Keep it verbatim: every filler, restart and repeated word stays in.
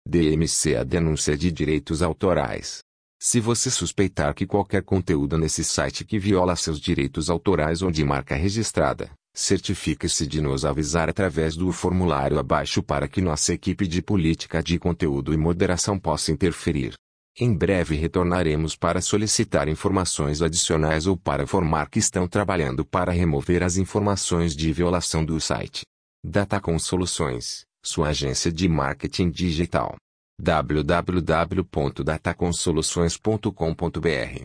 D M C A denúncia de direitos autorais. Se você suspeitar que qualquer conteúdo nesse site que viola seus direitos autorais ou de marca registrada, certifique-se de nos avisar através do formulário abaixo para que nossa equipe de política de conteúdo e moderação possa interferir. Em breve retornaremos para solicitar informações adicionais ou para informar que estão trabalhando para remover as informações de violação do site. Datacom Soluções, sua agência de marketing digital. w w w ponto datacom soluções ponto com ponto b r